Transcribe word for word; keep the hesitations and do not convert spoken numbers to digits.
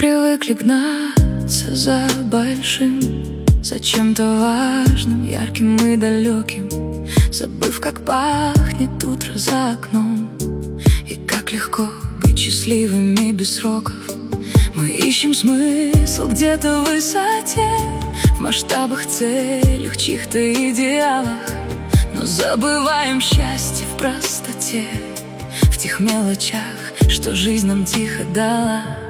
привыкли гнаться за большим, за чем-то важным, ярким и далеким, забыв, как пахнет утро за окном и как легко быть счастливыми без сроков. Мы ищем смысл где-то в высоте, в масштабах, целях, чьих-то идеалах, но забываем счастье в простоте, в тех мелочах, что жизнь нам тихо дала.